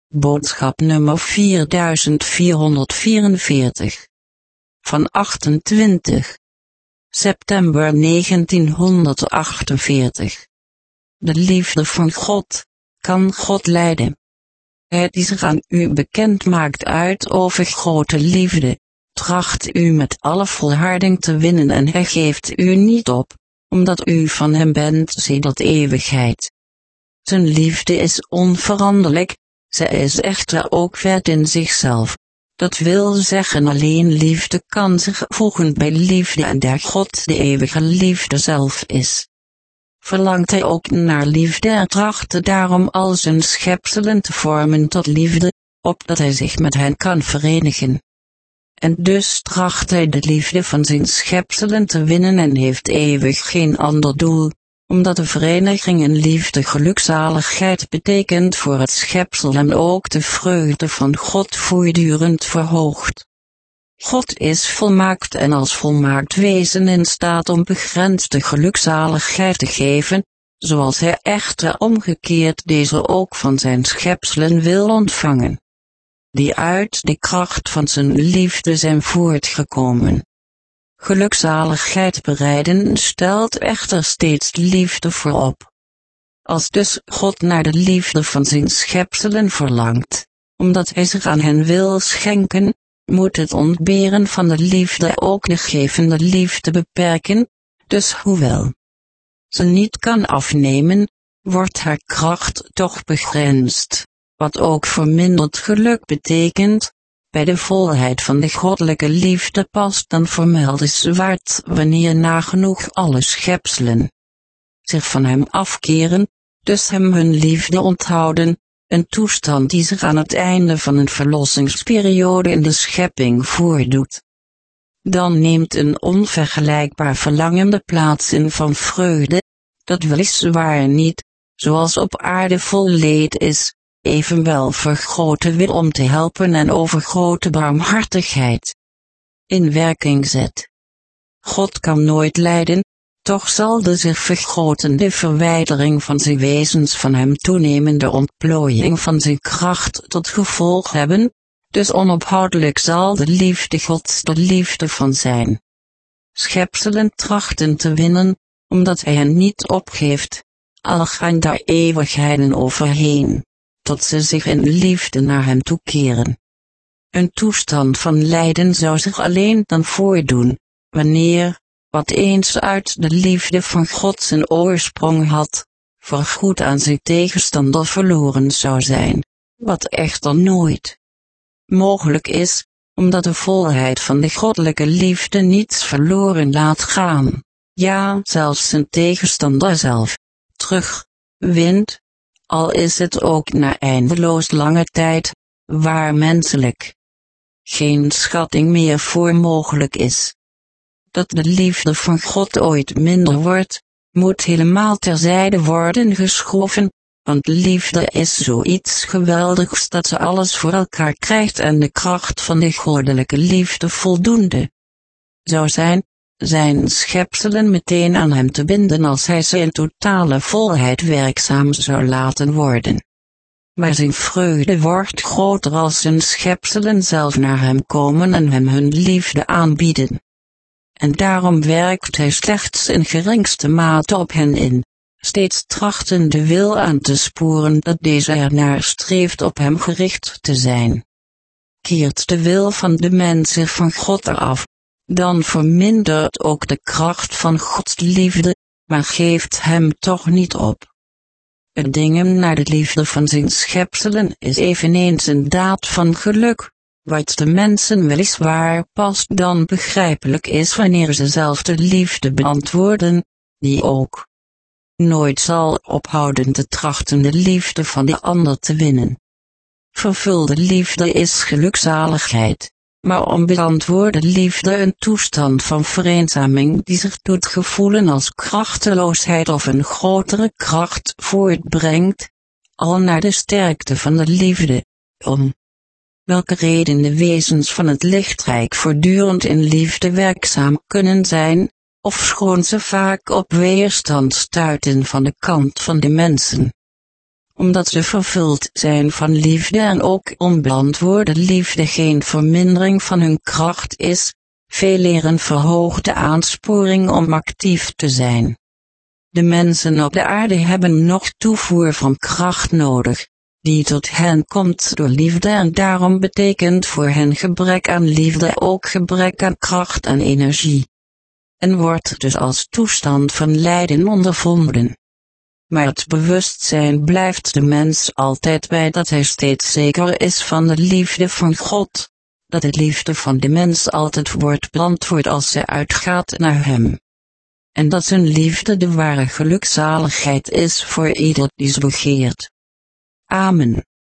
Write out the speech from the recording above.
Boodschap nummer 4444. Van 28 september 1948. De liefde van God kan God leiden. Hij die zich aan u bekend maakt uit overgrote liefde, tracht u met alle volharding te winnen en hij geeft u niet op, omdat u van hem bent sedert eeuwigheid. Zijn liefde is onveranderlijk, zij is echter ook wet in zichzelf. Dat wil zeggen alleen liefde kan zich voegen bij liefde en daar God de eeuwige liefde zelf is. Verlangt hij ook naar liefde en trachtte daarom al zijn schepselen te vormen tot liefde, opdat hij zich met hen kan verenigen. En dus tracht hij de liefde van zijn schepselen te winnen en heeft eeuwig geen ander doel, omdat de vereniging in liefde gelukzaligheid betekent voor het schepsel en ook de vreugde van God voortdurend verhoogt. God is volmaakt en als volmaakt wezen in staat om begrensde gelukzaligheid te geven, zoals hij echter omgekeerd deze ook van zijn schepselen wil ontvangen, die uit de kracht van zijn liefde zijn voortgekomen. Gelukzaligheid bereiden stelt echter steeds liefde voorop. Als dus God naar de liefde van zijn schepselen verlangt, omdat hij zich aan hen wil schenken, moet het ontberen van de liefde ook de gevende liefde beperken, dus hoewel ze niet kan afnemen, wordt haar kracht toch begrensd, wat ook verminderd geluk betekent. Bij de volheid van de goddelijke liefde past dan vermeldenswaard wanneer nagenoeg alle schepselen zich van hem afkeren, dus hem hun liefde onthouden, een toestand die zich aan het einde van een verlossingsperiode in de schepping voordoet. Dan neemt een onvergelijkbaar verlangen de plaats in van vreugde, dat weliswaar niet, zoals op aarde vol leed is, evenwel vergrote wil om te helpen en overgrote barmhartigheid in werking zet. God kan nooit lijden, toch zal de zich vergrotende verwijdering van zijn wezens van hem toenemende ontplooiing van zijn kracht tot gevolg hebben, dus onophoudelijk zal de liefde Gods de liefde van zijn schepselen trachten te winnen, omdat hij hen niet opgeeft, al gaan daar eeuwigheden overheen, tot ze zich in liefde naar hem toekeren. Een toestand van lijden zou zich alleen dan voordoen, wanneer, wat eens uit de liefde van God zijn oorsprong had, voorgoed aan zijn tegenstander verloren zou zijn, wat echter nooit mogelijk is, omdat de volheid van de goddelijke liefde niets verloren laat gaan, ja zelfs zijn tegenstander zelf terugwint, al is het ook na eindeloos lange tijd, waar menselijk geen schatting meer voor mogelijk is. Dat de liefde van God ooit minder wordt, moet helemaal terzijde worden geschoven, want liefde is zoiets geweldigs dat ze alles voor elkaar krijgt en de kracht van de goddelijke liefde voldoende zou zijn schepselen meteen aan hem te binden als hij ze in totale volheid werkzaam zou laten worden. Maar zijn vreugde wordt groter als zijn schepselen zelf naar hem komen en hem hun liefde aanbieden. En daarom werkt hij slechts in geringste mate op hen in, steeds trachtend de wil aan te sporen dat deze ernaar streeft op hem gericht te zijn. Keert de wil van de mens zich van God eraf, dan vermindert ook de kracht van Gods liefde, maar geeft hem toch niet op. Het dingen naar de liefde van zijn schepselen is eveneens een daad van geluk, wat de mensen weliswaar pas dan begrijpelijk is wanneer ze zelf de liefde beantwoorden, die ook nooit zal ophouden te trachten de liefde van de ander te winnen. Vervulde liefde is gelukzaligheid, maar onbeantwoorde liefde een toestand van vereenzaming die zich doet gevoelen als krachteloosheid of een grotere kracht voortbrengt, al naar de sterkte van de liefde, om welke reden de wezens van het lichtrijk voortdurend in liefde werkzaam kunnen zijn, ofschoon ze vaak op weerstand stuiten van de kant van de mensen. omdat ze vervuld zijn van liefde en ook onbeantwoorde liefde geen vermindering van hun kracht is, veeleer een verhoogde aansporing om actief te zijn. De mensen op de aarde hebben nog toevoer van kracht nodig, die tot hen komt door liefde en daarom betekent voor hen gebrek aan liefde ook gebrek aan kracht en energie. En wordt dus als toestand van lijden ondervonden. Maar het bewustzijn blijft de mens altijd bij dat hij steeds zeker is van de liefde van God, dat de liefde van de mens altijd wordt beantwoord als zij uitgaat naar hem. En dat zijn liefde de ware gelukzaligheid is voor ieder die ze begeert. Amen.